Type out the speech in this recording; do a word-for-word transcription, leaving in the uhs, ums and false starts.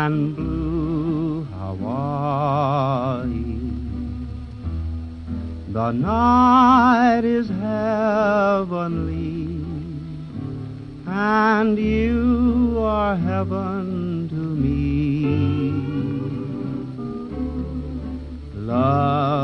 and blue Hawaii. The night is heavenly, and you are heaven to me. Love